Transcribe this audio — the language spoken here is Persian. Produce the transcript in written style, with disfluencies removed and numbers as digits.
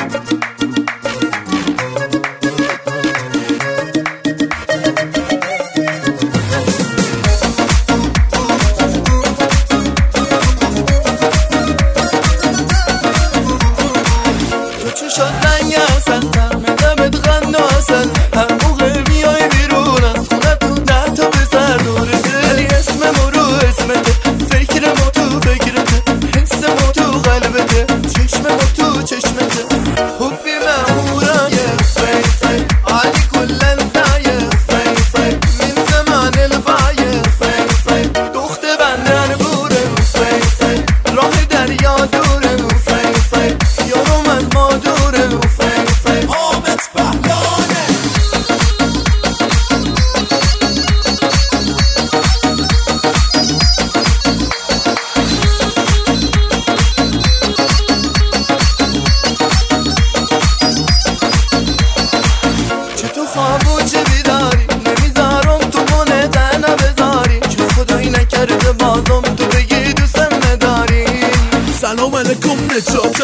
چی شد رنگ اصل دمت غن و اصل هر موقع میای بیرون از خونتون 10 تا پسر دورته ولی اسممو رو اسمته فکرمو تو فکرته حسمو تو قلبته چشممو تو چشمته حبی مهورم فی فی علی کلن فی فی فی من زمان الفای فی فی دخت بندر بوره فی فی راه دریا دوره فی فی یارم از ما دوره فی فی آمت بهلانه چه تو خواب و چه بیداری نمیذارم تو مونه تنها بذاری چه خدایی نکرده بازم تو بگی دوستم نداری سلام علیکم نجات